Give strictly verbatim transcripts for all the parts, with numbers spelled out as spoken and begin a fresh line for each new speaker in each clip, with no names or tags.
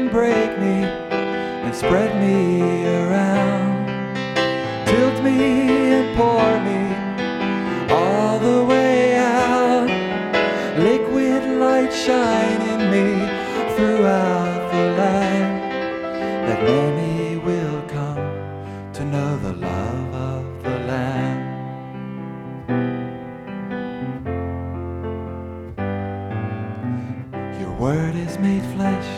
and break me and spread me around. Tilt me and pour me all the way out. Liquid light shine in me throughout the land, that many will come to know the love of the Lamb. Your word is made flesh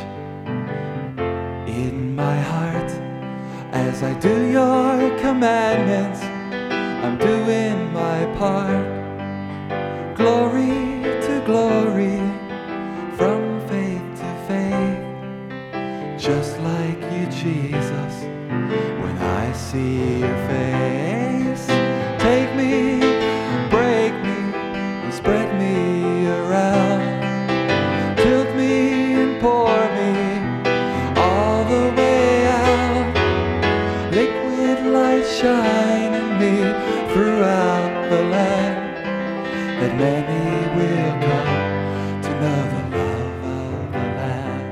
in my heart. As I do your commandments, I'm doing my part. Glory to glory, from faith to faith, just like you, Jesus, when I see your face. Take me, break me, and spread me around. Tilt me and pour me all the way out. Liquid light shine in me throughout the land, that many will come to know the love of the Lamb.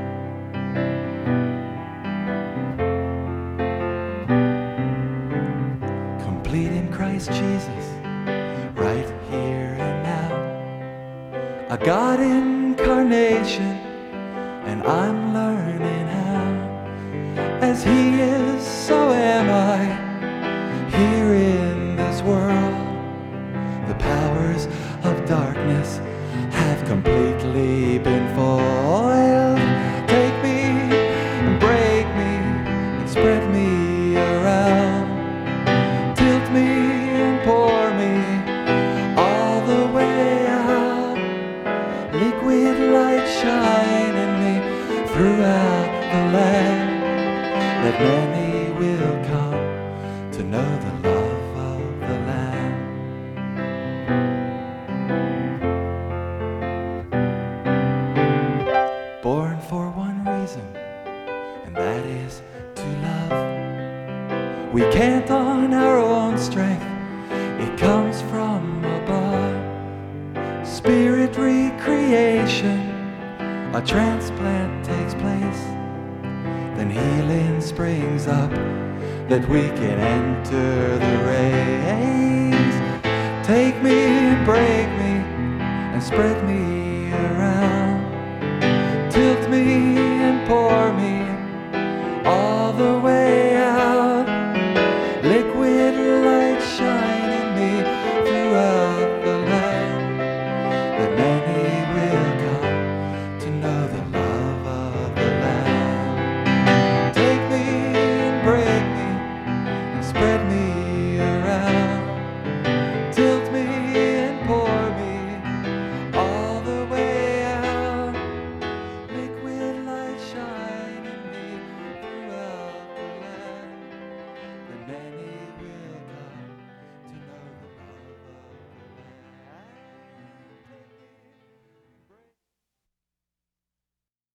Complete in Christ Jesus, right here and now. A God incarnation, and I'm learning how. As He is, so am I, here in this world. The powers of darkness have completely been foiled. Take me and break me and spread me around. Tilt me and pour me all the way out. Liquid light shine in me throughout the land, that many will come to know the love of the Lamb. Born for one reason, and that is to love. We can't on our own strength, it comes from above. Spirit recreation, a transplant takes place, then healing springs up, that we can enter the race. Take me and break me and spread me around. Tilt me